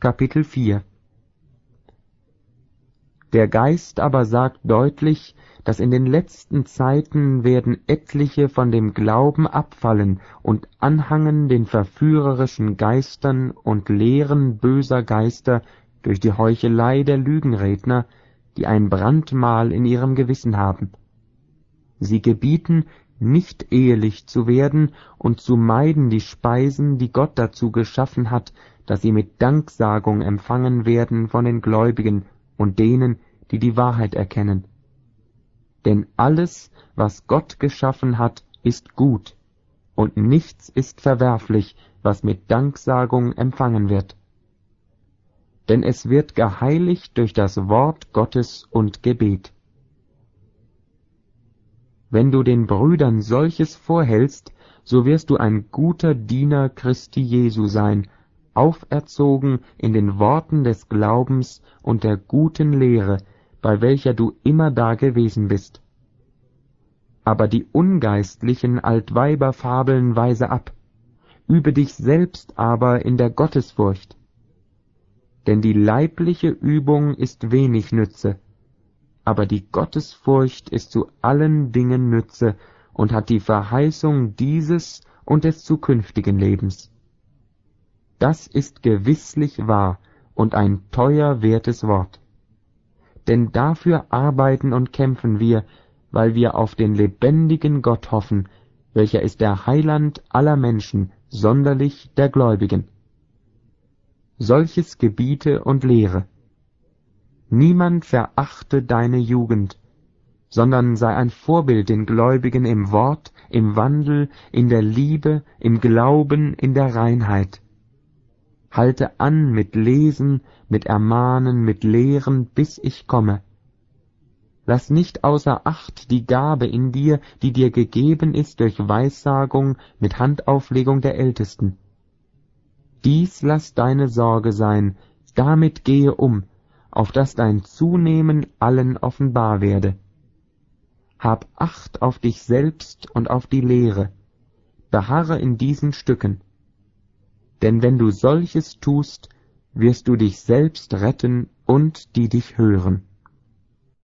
Kapitel 4. Der Geist aber sagt deutlich, dass in den letzten Zeiten werden etliche von dem Glauben abfallen und anhangen den verführerischen Geistern und Lehren böser Geister durch die Heuchelei der Lügenredner, die ein Brandmal in ihrem Gewissen haben. Sie gebieten, nicht ehelich zu werden und zu meiden die Speisen, die Gott dazu geschaffen hat, dass sie mit Danksagung empfangen werden von den Gläubigen und denen, die die Wahrheit erkennen. Denn alles, was Gott geschaffen hat, ist gut, und nichts ist verwerflich, was mit Danksagung empfangen wird. Denn es wird geheiligt durch das Wort Gottes und Gebet. Wenn du den Brüdern solches vorhältst, so wirst du ein guter Diener Christi Jesu sein, auferzogen in den Worten des Glaubens und der guten Lehre, bei welcher du immerdar gewesen bist. Aber die ungeistlichen Altweiberfabeln weise ab, übe dich selbst aber in der Gottesfurcht. Denn die leibliche Übung ist wenig Nütze, aber die Gottesfurcht ist zu allen Dingen Nütze und hat die Verheißung dieses und des zukünftigen Lebens. Das ist gewisslich wahr und ein teuer wertes Wort. Denn dafür arbeiten und kämpfen wir, weil wir auf den lebendigen Gott hoffen, welcher ist der Heiland aller Menschen, sonderlich der Gläubigen. Solches gebiete und lehre. Niemand verachte deine Jugend, sondern sei ein Vorbild den Gläubigen im Wort, im Wandel, in der Liebe, im Glauben, in der Reinheit. Halte an mit Lesen, mit Ermahnen, mit Lehren, bis ich komme. Lass nicht außer Acht die Gabe in dir, die dir gegeben ist durch Weissagung mit Handauflegung der Ältesten. Dies lass deine Sorge sein, damit gehe um, auf dass dein Zunehmen allen offenbar werde. Hab Acht auf dich selbst und auf die Lehre, beharre in diesen Stücken. Denn wenn du solches tust, wirst du dich selbst retten und die dich hören.